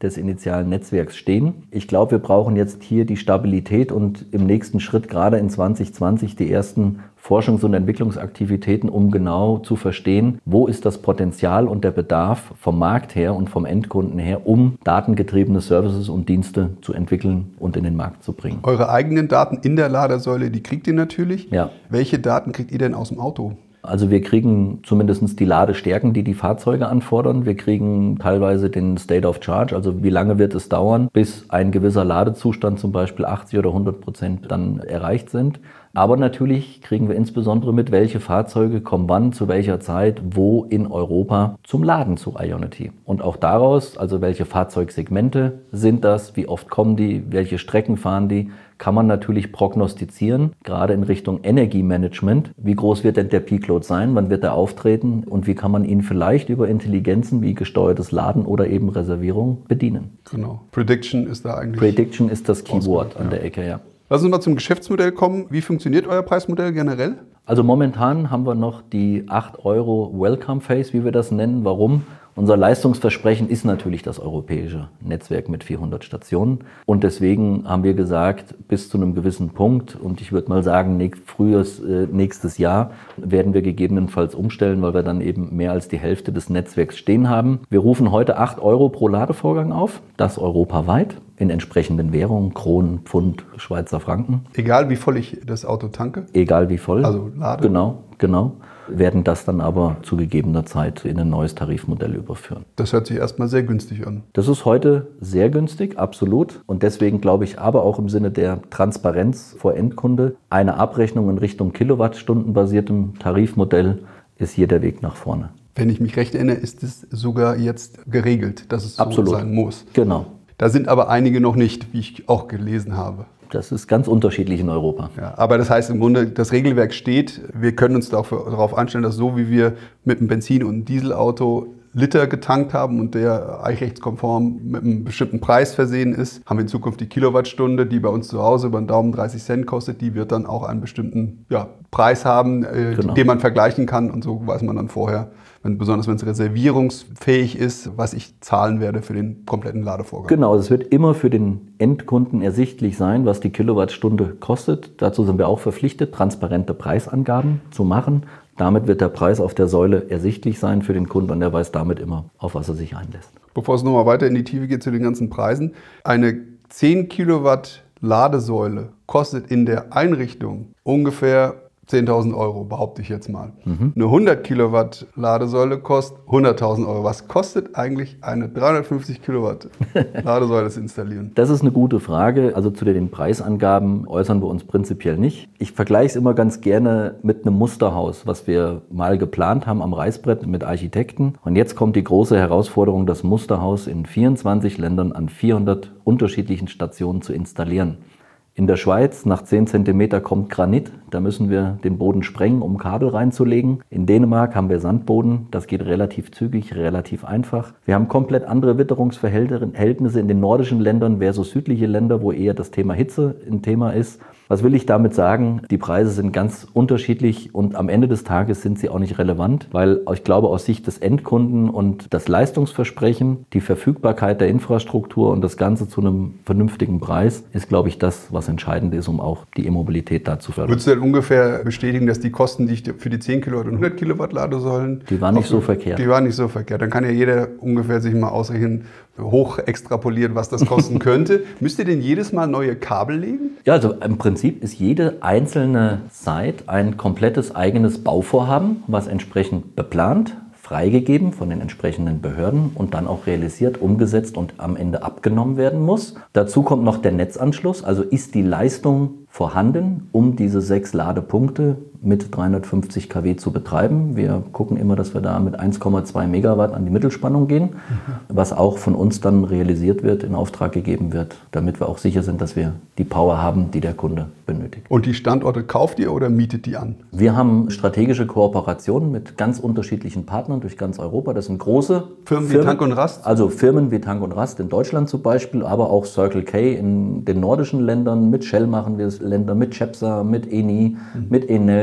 des initialen Netzwerks stehen. Ich glaube, wir brauchen jetzt hier die Stabilität und im nächsten Schritt gerade in zwanzig zwanzig die ersten Forschungs- und Entwicklungsaktivitäten, um genau zu verstehen, wo ist das Potenzial und der Bedarf vom Markt her und vom Endkunden her, um datengetriebene Services und Dienste zu entwickeln und in den Markt zu bringen. Eure eigenen Daten in der Ladesäule, die kriegt ihr natürlich. Ja. Welche Daten kriegt ihr denn aus dem Auto? Also wir kriegen zumindest die Ladestärken, die die Fahrzeuge anfordern. Wir kriegen teilweise den State of Charge, also wie lange wird es dauern, bis ein gewisser Ladezustand, zum Beispiel achtzig oder hundert Prozent, dann erreicht sind. Aber natürlich kriegen wir insbesondere mit, welche Fahrzeuge kommen wann, zu welcher Zeit, wo in Europa zum Laden zu Ionity. Und auch daraus, also welche Fahrzeugsegmente sind das, wie oft kommen die, welche Strecken fahren die, kann man natürlich prognostizieren, gerade in Richtung Energiemanagement. Wie groß wird denn der Peak Load sein, wann wird er auftreten und wie kann man ihn vielleicht über Intelligenzen wie gesteuertes Laden oder eben Reservierung bedienen. Genau. Prediction ist da eigentlich... Prediction ist das Keyword an ja. der Ecke, ja. Lass uns mal zum Geschäftsmodell kommen. Wie funktioniert euer Preismodell generell? Also momentan haben wir noch die acht Euro Welcome Phase, wie wir das nennen. Warum? Unser Leistungsversprechen ist natürlich das europäische Netzwerk mit vierhundert Stationen. Und deswegen haben wir gesagt, bis zu einem gewissen Punkt, und ich würde mal sagen, nächst, frühes, äh, nächstes Jahr werden wir gegebenenfalls umstellen, weil wir dann eben mehr als die Hälfte des Netzwerks stehen haben. Wir rufen heute acht Euro pro Ladevorgang auf, das europaweit, in entsprechenden Währungen, Kronen, Pfund, Schweizer Franken. Egal wie voll ich das Auto tanke? Egal wie voll. Also Lade? Genau, genau. Werden das dann aber zu gegebener Zeit in ein neues Tarifmodell überführen. Das hört sich erstmal sehr günstig an. Das ist heute sehr günstig, absolut. Und deswegen glaube ich aber auch im Sinne der Transparenz vor Endkunde, eine Abrechnung in Richtung Kilowattstundenbasiertem Tarifmodell ist hier der Weg nach vorne. Wenn ich mich recht erinnere, ist es sogar jetzt geregelt, dass es so Absolut. sein muss. Genau. Da sind aber einige noch nicht, wie ich auch gelesen habe. Das ist ganz unterschiedlich in Europa. Ja, aber das heißt im Grunde, das Regelwerk steht, wir können uns darauf einstellen, dass so wie wir mit einem Benzin- und einem Dieselauto Liter getankt haben und der eichrechtskonform mit einem bestimmten Preis versehen ist, haben wir in Zukunft die Kilowattstunde, die bei uns zu Hause über den Daumen dreißig Cent kostet, die wird dann auch einen bestimmten ja, Preis haben, äh, Genau. den man vergleichen kann und so weiß man dann vorher, wenn, besonders wenn es reservierungsfähig ist, was ich zahlen werde für den kompletten Ladevorgang. Genau, es wird immer für den Endkunden ersichtlich sein, was die Kilowattstunde kostet. Dazu sind wir auch verpflichtet, transparente Preisangaben zu machen. Damit wird der Preis auf der Säule ersichtlich sein für den Kunden und er weiß damit immer, auf was er sich einlässt. Bevor es nochmal weiter in die Tiefe geht zu den ganzen Preisen, eine zehn Kilowatt Ladesäule kostet in der Einrichtung ungefähr zehntausend Euro, behaupte ich jetzt mal. Mhm. Eine hundert Kilowatt Ladesäule kostet hunderttausend Euro. Was kostet eigentlich eine dreihundertfünfzig Kilowatt Ladesäule zu installieren? Das ist eine gute Frage. Also zu den Preisangaben äußern wir uns prinzipiell nicht. Ich vergleiche es immer ganz gerne mit einem Musterhaus, was wir mal geplant haben am Reißbrett mit Architekten. Und jetzt kommt die große Herausforderung, das Musterhaus in vierundzwanzig Ländern an vierhundert unterschiedlichen Stationen zu installieren. In der Schweiz nach zehn Zentimeter kommt Granit, da müssen wir den Boden sprengen, um Kabel reinzulegen. In Dänemark haben wir Sandboden, das geht relativ zügig, relativ einfach. Wir haben komplett andere Witterungsverhältnisse in den nordischen Ländern versus südliche Länder, wo eher das Thema Hitze ein Thema ist. Was will ich damit sagen? Die Preise sind ganz unterschiedlich und am Ende des Tages sind sie auch nicht relevant, weil ich glaube, aus Sicht des Endkunden und das Leistungsversprechen, die Verfügbarkeit der Infrastruktur und das Ganze zu einem vernünftigen Preis ist, glaube ich, das, was entscheidend ist, um auch die E-Mobilität da zu fördern. Würdest du denn ungefähr bestätigen, dass die Kosten, die ich für die zehn Kilowatt und hundert Kilowatt Ladesäulen... Die waren nicht so verkehrt. Die waren nicht so verkehrt. Dann kann ja jeder ungefähr sich mal ausrechnen, hoch extrapolieren, was das kosten könnte. Müsst ihr denn jedes Mal neue Kabel legen? Ja, also im Prinzip ist jede einzelne Site ein komplettes eigenes Bauvorhaben, was entsprechend beplant, freigegeben von den entsprechenden Behörden und dann auch realisiert, umgesetzt und am Ende abgenommen werden muss. Dazu kommt noch der Netzanschluss, also ist die Leistung vorhanden, um diese sechs Ladepunkte mit dreihundertfünfzig Kilowatt zu betreiben. Wir gucken immer, dass wir da mit eins Komma zwei Megawatt an die Mittelspannung gehen, mhm. was auch von uns dann realisiert wird, in Auftrag gegeben wird, damit wir auch sicher sind, dass wir die Power haben, die der Kunde benötigt. Und die Standorte kauft ihr oder mietet die an? Wir haben strategische Kooperationen mit ganz unterschiedlichen Partnern durch ganz Europa. Das sind große Firmen, Firmen wie Tank und Rast? Also Firmen wie Tank und Rast in Deutschland zum Beispiel, aber auch Circle K in den nordischen Ländern. Mit Shell machen wir es Länder, mit Cepsa, mit Eni, mhm. mit Enel,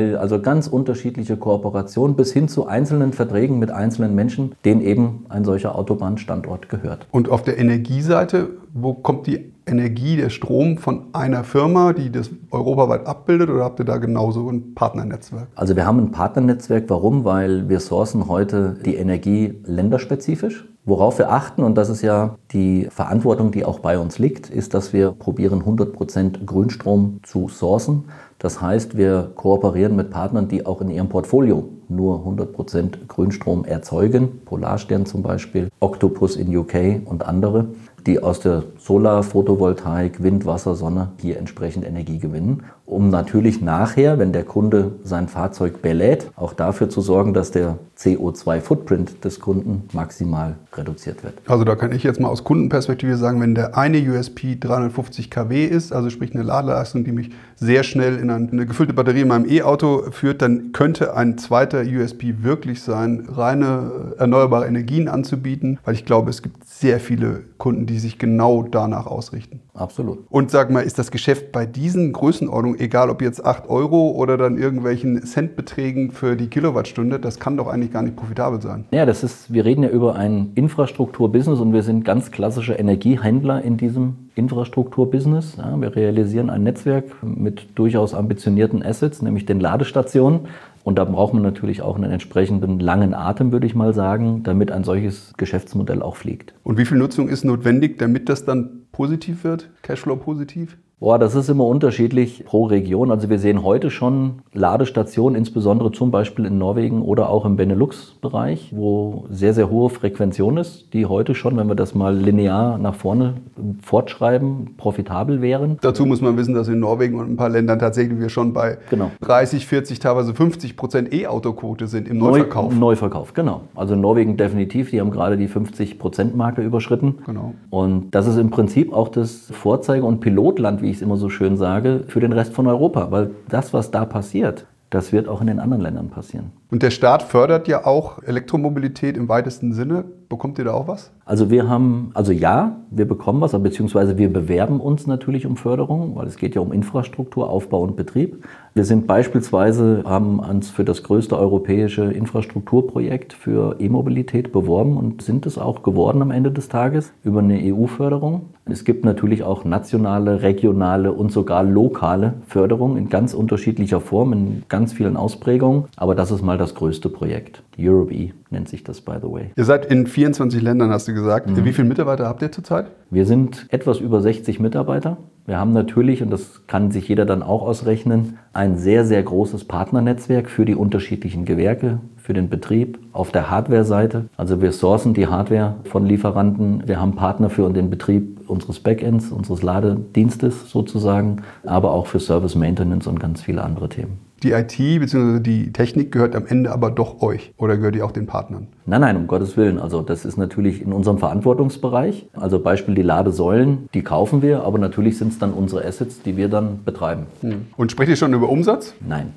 wir also ganz unterschiedliche Kooperationen bis hin zu einzelnen Verträgen mit einzelnen Menschen, denen eben ein solcher Autobahnstandort gehört. Und auf der Energieseite, wo kommt die Energie, der Strom von einer Firma, die das europaweit abbildet, oder habt ihr da genauso ein Partnernetzwerk? Also wir haben ein Partnernetzwerk. Warum? Weil wir sourcen heute die Energie länderspezifisch. Worauf wir achten, und das ist ja die Verantwortung, die auch bei uns liegt, ist, dass wir probieren, hundert Prozent Grünstrom zu sourcen. Das heißt, wir kooperieren mit Partnern, die auch in ihrem Portfolio nur hundert Prozent Grünstrom erzeugen. Polarstern zum Beispiel, Octopus in U K und andere, die aus der Solar, Photovoltaik, Wind, Wasser, Sonne hier entsprechend Energie gewinnen, um natürlich nachher, wenn der Kunde sein Fahrzeug belädt, auch dafür zu sorgen, dass der C O zwei Footprint des Kunden maximal reduziert wird. Also da kann ich jetzt mal aus Kundenperspektive sagen, wenn der eine U S P dreihundertfünfzig Kilowatt ist, also sprich eine Ladeleistung, die mich sehr schnell in eine gefüllte Batterie in meinem E-Auto führt, dann könnte ein zweiter U S P wirklich sein, reine erneuerbare Energien anzubieten, weil ich glaube, es gibt sehr viele Kunden, die sich genau danach ausrichten. Absolut. Und sag mal, ist das Geschäft bei diesen Größenordnungen, egal ob jetzt acht Euro oder dann irgendwelchen Centbeträgen für die Kilowattstunde, das kann doch eigentlich gar nicht profitabel sein. Ja, das ist, wir reden ja über ein Infrastrukturbusiness und wir sind ganz klassische Energiehändler in diesem Infrastrukturbusiness. Ja, wir realisieren ein Netzwerk mit durchaus ambitionierten Assets, nämlich den Ladestationen. Und da braucht man natürlich auch einen entsprechenden langen Atem, würde ich mal sagen, damit ein solches Geschäftsmodell auch fliegt. Und wie viel Nutzung ist notwendig, damit das dann positiv wird, Cashflow positiv? Boah, das ist immer unterschiedlich pro Region. Also wir sehen heute schon Ladestationen, insbesondere zum Beispiel in Norwegen oder auch im Benelux-Bereich, wo sehr, sehr hohe Frequention ist, die heute schon, wenn wir das mal linear nach vorne fortschreiben, profitabel wären. Dazu muss man wissen, dass in Norwegen und ein paar Ländern tatsächlich wir schon bei genau. dreißig, vierzig, teilweise fünfzig Prozent E-Auto-Quote sind im Neuverkauf. Neu, Neuverkauf, genau. Also in Norwegen definitiv, die haben gerade die fünfzig Prozent Marke überschritten. Genau. Und das ist im Prinzip auch das Vorzeige- und Pilotland, wie ich es immer so schön sage, für den Rest von Europa. Weil das, was da passiert, das wird auch in den anderen Ländern passieren. Und der Staat fördert ja auch Elektromobilität im weitesten Sinne. Bekommt ihr da auch was? Also wir haben, also ja, wir bekommen was, beziehungsweise wir bewerben uns natürlich um Förderung, weil es geht ja um Infrastruktur, Aufbau und Betrieb. Wir sind beispielsweise, haben uns für das größte europäische Infrastrukturprojekt für E-Mobilität beworben und sind es auch geworden am Ende des Tages über eine E U-Förderung. Es gibt natürlich auch nationale, regionale und sogar lokale Förderung in ganz unterschiedlicher Form, in ganz vielen Ausprägungen. Aber das ist mal das größte Projekt. Europe E nennt sich das, by the way. Ihr seid in vierundzwanzig Ländern, hast du gesagt. Mhm. Wie viele Mitarbeiter habt ihr zurzeit? Wir sind etwas über sechzig Mitarbeiter. Wir haben natürlich, und das kann sich jeder dann auch ausrechnen, ein sehr, sehr großes Partnernetzwerk für die unterschiedlichen Gewerke, für den Betrieb auf der Hardware-Seite. Also wir sourcen die Hardware von Lieferanten. Wir haben Partner für den Betrieb unseres Backends, unseres Ladedienstes sozusagen, aber auch für Service Maintenance und ganz viele andere Themen. Die I T bzw. die Technik gehört am Ende aber doch euch oder gehört die auch den Partnern? Nein, nein, um Gottes Willen. Also das ist natürlich in unserem Verantwortungsbereich. Also Beispiel die Ladesäulen, die kaufen wir, aber natürlich sind es dann unsere Assets, die wir dann betreiben. Hm. Und sprecht ihr schon über Umsatz? Nein.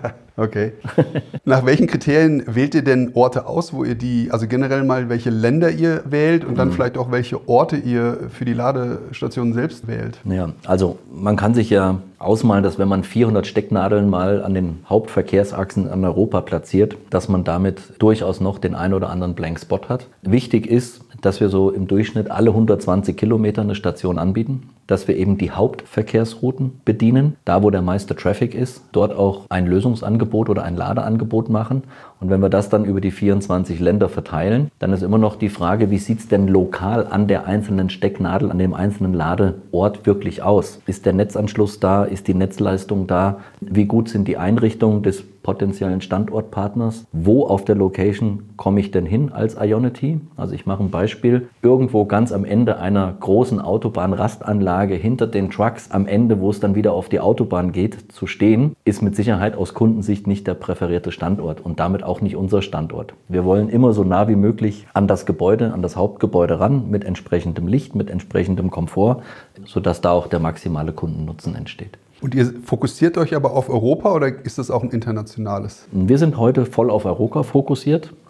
Okay. Nach welchen Kriterien wählt ihr denn Orte aus, wo ihr die, also generell mal welche Länder ihr wählt und dann mhm. vielleicht auch welche Orte ihr für die Ladestationen selbst wählt? Ja, also man kann sich ja ausmalen, dass wenn man vierhundert Stecknadeln mal an den Hauptverkehrsachsen in Europa platziert, dass man damit durchaus noch den einen oder anderen Blank Spot hat. Wichtig ist, dass wir so im Durchschnitt alle hundertzwanzig Kilometer eine Station anbieten, dass wir eben die Hauptverkehrsrouten bedienen, da wo der meiste Traffic ist, dort auch ein Lösungsangebot oder ein Ladeangebot machen. Und wenn wir das dann über die vierundzwanzig Länder verteilen, dann ist immer noch die Frage, wie sieht es denn lokal an der einzelnen Stecknadel, an dem einzelnen Ladeort wirklich aus? Ist der Netzanschluss da? Ist die Netzleistung da? Wie gut sind die Einrichtungen des potenziellen Standortpartners? Wo auf der Location komme ich denn hin als Ionity? Also ich mache ein Beispiel. Irgendwo ganz am Ende einer großen Autobahnrastanlage hinter den Trucks, am Ende, wo es dann wieder auf die Autobahn geht, zu stehen, ist mit Sicherheit aus Kundensicht nicht der präferierte Standort und damit auch nicht unser Standort. Wir wollen immer so nah wie möglich an das Gebäude, an das Hauptgebäude ran, mit entsprechendem Licht, mit entsprechendem Komfort, sodass da auch der maximale Kundennutzen entsteht. Und ihr fokussiert euch aber auf Europa oder ist das auch ein internationales? Wir sind heute voll auf Europa fokussiert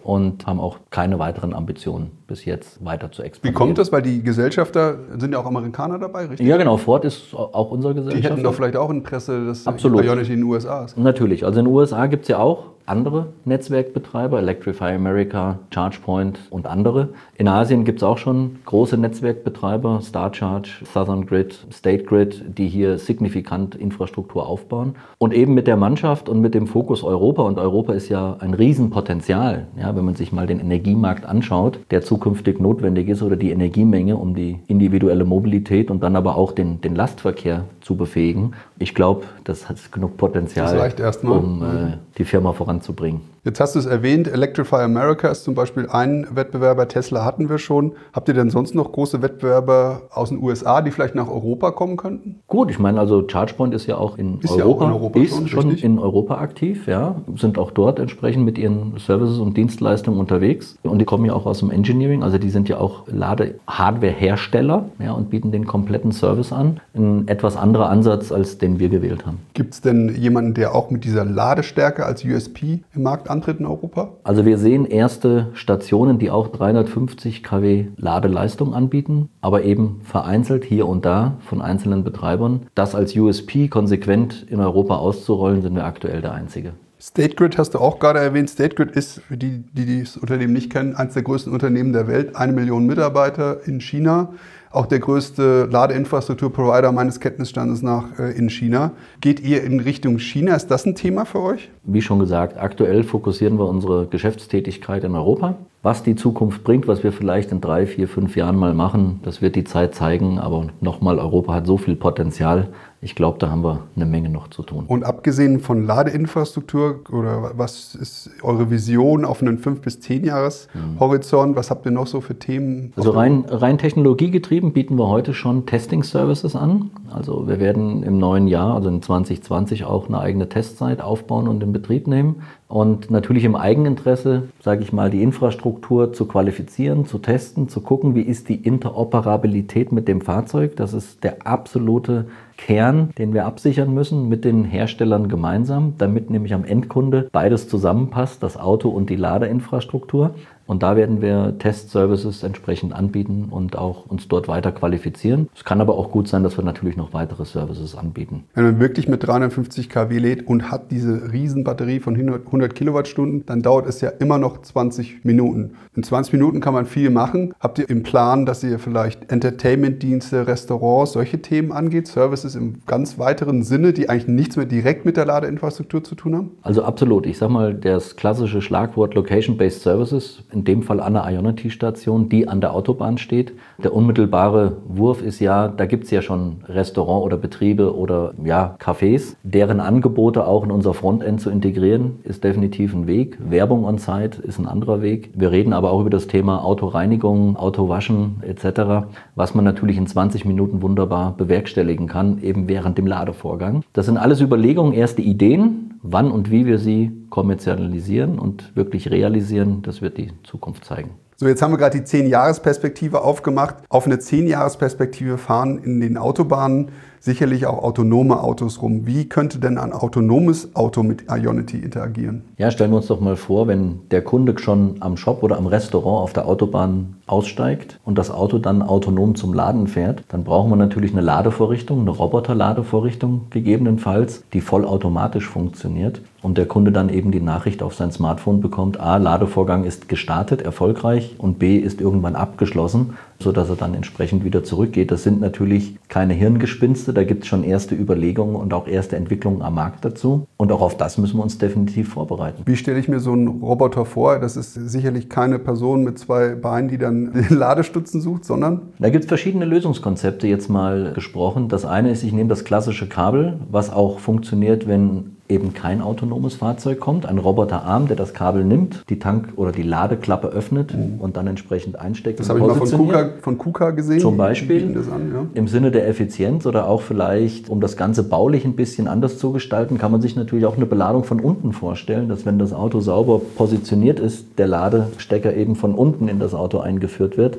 und haben auch keine weiteren Ambitionen bis jetzt weiter zu expandieren. Wie kommt das? Weil die Gesellschafter sind ja auch Amerikaner dabei, richtig? Ja, genau. Ford ist auch unser Gesellschafter. Die hätten doch vielleicht auch Interesse, dass Absolut. Ionity in den U S A ist. Natürlich. Also in den U S A gibt es ja auch andere Netzwerkbetreiber, Electrify America, ChargePoint und andere. In Asien gibt es auch schon große Netzwerkbetreiber, StarCharge, Southern Grid, State Grid, die hier signifikant Infrastruktur aufbauen. Und eben mit der Mannschaft und mit dem Fokus Europa, und Europa ist ja ein Riesenpotenzial, ja, wenn man sich mal den Energiemarkt anschaut, der zukünftig notwendig ist, oder die Energiemenge, um die individuelle Mobilität und dann aber auch den, den Lastverkehr zu befähigen. Ich glaube, das hat genug Potenzial, das reicht erstmal, um äh, die Firma voranzubringen. Jetzt hast du es erwähnt, Electrify America ist zum Beispiel ein Wettbewerber, Tesla hatten wir schon. Habt ihr denn sonst noch große Wettbewerber aus den U S A, die vielleicht nach Europa kommen könnten? Gut, ich meine, also ChargePoint ist ja auch in ist Europa, ja auch in Europa ist schon, schon richtig? in Europa aktiv, ja, sind auch dort entsprechend mit ihren Services und Dienstleistungen unterwegs, und die kommen ja auch aus dem Engineering, also die sind ja auch Lade-Hardware-Hersteller, ja, und bieten den kompletten Service an. Ein etwas anderer Ansatz, als den wir gewählt haben. Gibt es denn jemanden, der auch mit dieser Ladestärke als U S P im Markt antritt in Europa? Also wir sehen erste Stationen, die auch dreihundertfünfzig Kilowatt Ladeleistung anbieten, aber eben vereinzelt hier und da von einzelnen Betreibern. Das als U S P konsequent in Europa auszurollen, sind wir aktuell der Einzige. State Grid hast du auch gerade erwähnt. State Grid ist, für die, die das Unternehmen nicht kennen, eines der größten Unternehmen der Welt. Eine Million Mitarbeiter in China. Auch der größte Ladeinfrastrukturprovider meines Kenntnisstandes nach äh, in China. Geht ihr in Richtung China? Ist das ein Thema für euch? Wie schon gesagt, aktuell fokussieren wir unsere Geschäftstätigkeit in Europa. Was die Zukunft bringt, was wir vielleicht in drei, vier, fünf Jahren mal machen, das wird die Zeit zeigen. Aber nochmal, Europa hat so viel Potenzial. Ich glaube, da haben wir eine Menge noch zu tun. Und abgesehen von Ladeinfrastruktur, oder was ist eure Vision auf einen fünf bis zehn Jahres Horizont? Was habt ihr noch so für Themen? Also rein, rein technologiegetrieben bieten wir heute schon Testing-Services an. Also wir werden im neuen Jahr, also in zwanzig zwanzig, auch eine eigene Testzeit aufbauen und in Betrieb nehmen. Und natürlich im Eigeninteresse, sage ich mal, die Infrastruktur zu qualifizieren, zu testen, zu gucken, wie ist die Interoperabilität mit dem Fahrzeug. Das ist der absolute Kern, den wir absichern müssen mit den Herstellern gemeinsam, damit nämlich am Endkunde beides zusammenpasst, das Auto und die Ladeinfrastruktur. Und da werden wir Testservices entsprechend anbieten und auch uns dort weiter qualifizieren. Es kann aber auch gut sein, dass wir natürlich noch weitere Services anbieten. Wenn man wirklich mit dreihundertfünfzig Kilowatt lädt und hat diese Riesenbatterie von hundert Kilowattstunden, dann dauert es ja immer noch zwanzig Minuten. In zwanzig Minuten kann man viel machen. Habt ihr im Plan, dass ihr vielleicht Entertainment-Dienste, Restaurants, solche Themen angeht, Services im ganz weiteren Sinne, die eigentlich nichts mehr direkt mit der Ladeinfrastruktur zu tun haben? Also absolut. Ich sage mal, das klassische Schlagwort Location-Based Services, in dem Fall an der Ionity-Station, die an der Autobahn steht. Der unmittelbare Wurf ist ja, da gibt es ja schon Restaurant oder Betriebe oder ja, Cafés. Deren Angebote auch in unser Frontend zu integrieren, ist definitiv ein Weg. Werbung on-site ist ein anderer Weg. Wir reden aber auch über das Thema Autoreinigung, Autowaschen et cetera, was man natürlich in zwanzig Minuten wunderbar bewerkstelligen kann, eben während dem Ladevorgang. Das sind alles Überlegungen, erste Ideen. Wann und wie wir sie kommerzialisieren und wirklich realisieren, das wird die Zukunft zeigen. So, jetzt haben wir gerade die zehn-Jahres-Perspektive aufgemacht. Auf eine zehn-Jahres-Perspektive fahren in den Autobahnen sicherlich auch autonome Autos rum. Wie könnte denn ein autonomes Auto mit Ionity interagieren? Ja, stellen wir uns doch mal vor, wenn der Kunde schon am Shop oder am Restaurant auf der Autobahn aussteigt und das Auto dann autonom zum Laden fährt, dann brauchen wir natürlich eine Ladevorrichtung, eine Roboter-Ladevorrichtung gegebenenfalls, die vollautomatisch funktioniert und der Kunde dann eben die Nachricht auf sein Smartphone bekommt, A, Ladevorgang ist gestartet, erfolgreich, und B, ist irgendwann abgeschlossen, sodass er dann entsprechend wieder zurückgeht. Das sind natürlich keine Hirngespinste, da gibt es schon erste Überlegungen und auch erste Entwicklungen am Markt dazu. Und auch auf das müssen wir uns definitiv vorbereiten. Wie stelle ich mir so einen Roboter vor? Das ist sicherlich keine Person mit zwei Beinen, die dann den Ladestutzen sucht, sondern? Da gibt es verschiedene Lösungskonzepte jetzt mal gesprochen. Das eine ist, ich nehme das klassische Kabel, was auch funktioniert, wenn eben kein autonomes Fahrzeug kommt, ein Roboterarm, der das Kabel nimmt, die Tank- oder die Ladeklappe öffnet mhm. und dann entsprechend einsteckt. Das habe ich mal von KUKA, von KUKA gesehen. Zum Beispiel das an, ja. Im Sinne der Effizienz oder auch vielleicht, um das Ganze baulich ein bisschen anders zu gestalten, kann man sich natürlich auch eine Beladung von unten vorstellen, dass wenn das Auto sauber positioniert ist, der Ladestecker eben von unten in das Auto eingeführt wird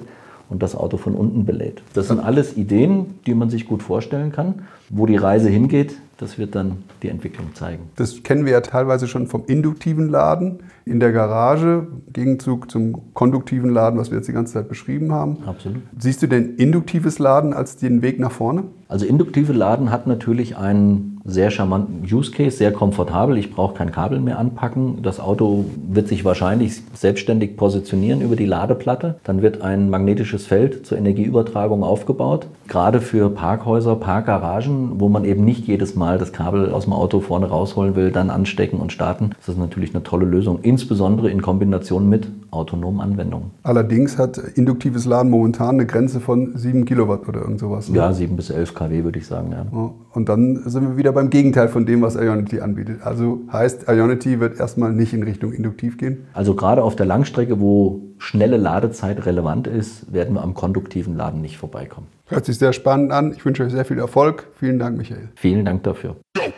und das Auto von unten belädt. Das sind alles Ideen, die man sich gut vorstellen kann. Wo die Reise hingeht, das wird dann die Entwicklung zeigen. Das kennen wir ja teilweise schon vom induktiven Laden in der Garage, im Gegenzug zum konduktiven Laden, was wir jetzt die ganze Zeit beschrieben haben. Absolut. Siehst du denn induktives Laden als den Weg nach vorne? Also induktive Laden hat natürlich einen sehr charmanten Use Case, sehr komfortabel. Ich brauche kein Kabel mehr anpacken. Das Auto wird sich wahrscheinlich selbstständig positionieren über die Ladeplatte. Dann wird ein magnetisches Feld zur Energieübertragung aufgebaut. Gerade für Parkhäuser, Parkgaragen, wo man eben nicht jedes Mal das Kabel aus dem Auto vorne rausholen will, dann anstecken und starten. Das ist natürlich eine tolle Lösung, insbesondere in Kombination mit autonomen Anwendungen. Allerdings hat induktives Laden momentan eine Grenze von sieben Kilowatt oder irgend sowas. Ne? Ja, sieben bis elf Kilowatt würde ich sagen. Ja. Und dann sind wir wieder beim Gegenteil von dem, was Ionity anbietet. Also heißt, Ionity wird erstmal nicht in Richtung induktiv gehen? Also gerade auf der Langstrecke, wo schnelle Ladezeit relevant ist, werden wir am konduktiven Laden nicht vorbeikommen. Hört sich sehr spannend an. Ich wünsche euch sehr viel Erfolg. Vielen Dank, Michael. Vielen Dank dafür.